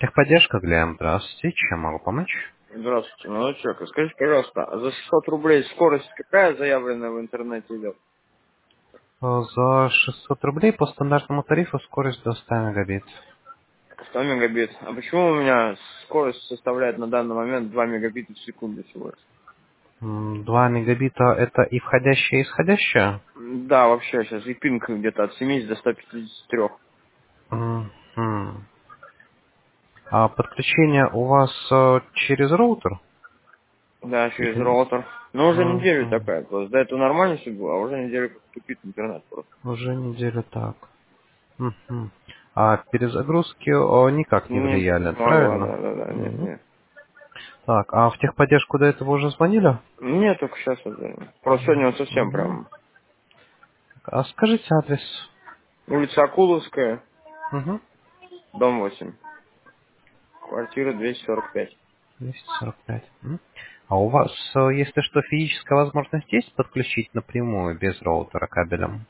Техподдержка, Глеб, здравствуйте. Чем могу помочь? Здравствуйте, молодой человек. Скажите, пожалуйста, а за 600 рублей скорость какая заявленная в интернете идет? За 600 рублей по стандартному тарифу скорость до 100 мегабит. 100 мегабит. А почему у меня скорость составляет на данный момент 2 мегабита в секунду всего лишь? 2 мегабита это и входящее, и исходящее? Да, вообще сейчас и пинг где-то от 70 до 153. Мгм. А подключение у вас через роутер? Да, через Или... роутер. Но уже неделю Мгм. такая просто. До этого нормально все было, а уже неделю как тупит интернет просто. Уже неделю так. Мгм. А перезагрузки никак не Не влияли, помогла, правильно? да, нет, Мгм. нет. Так, а в техподдержку до этого уже звонили? Нет, только сейчас вот. Просто сегодня вот совсем Мгм. прям. А скажите адрес. Улица Акуловская, Мгм. дом 8. Квартира 245. 245. А у вас, если что, физическая возможность есть подключить напрямую, без роутера, кабелем?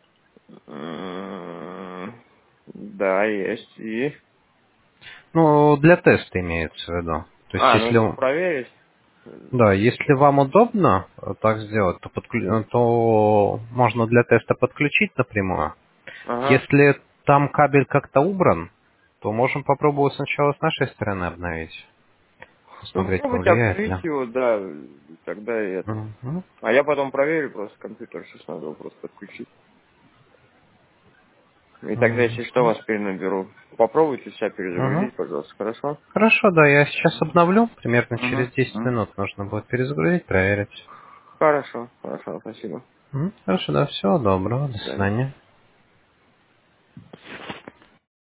Да, есть. И... Ну, для теста имеется в виду. То есть, А, ну если, чтобы проверить. да, если вам удобно так сделать, то, то можно для теста подключить напрямую. Ага. Если там кабель как-то убран, то можем попробовать сначала с нашей стороны обновить. Ну Посмотреть, попробуйте повлияет ли. обновить его, да, тогда и это. Мгм. А я потом проверю просто компьютер, сейчас надо его просто подключить. И тогда, если что, Мгм. вас перенаберу. Попробуйте себя Мгм. перезагрузить, пожалуйста, хорошо? Хорошо, да, я сейчас обновлю. Примерно через 10 Мгм. минут нужно будет перезагрузить, проверить. Хорошо, хорошо, спасибо. Хорошо, да, всего доброго, до До свидания. свидания.